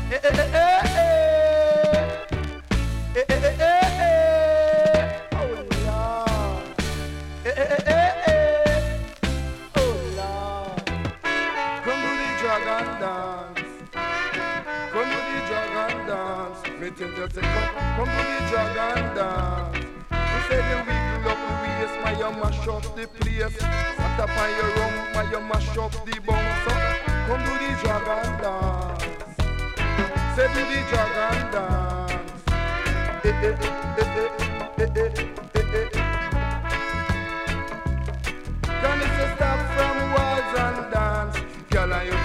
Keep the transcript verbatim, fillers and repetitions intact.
Eh, eh, eh, eh, eh, eh, eh, eh, eh. Oh Lord. Eh, eh, eh, eh, eh. Oh Lord. Come to the dragon dance. Come to the dragon dance. Me tell you say come, come to the dragon dance. You say the wiggle up the waist, my you mash up the place. Sat up on your rump, my you mash up the bounce. Come to the dragon dance. Say to the dragon dance. Eh eh eh eh eh eh eh eh. Can you say stop from walls and dance? Girl, and you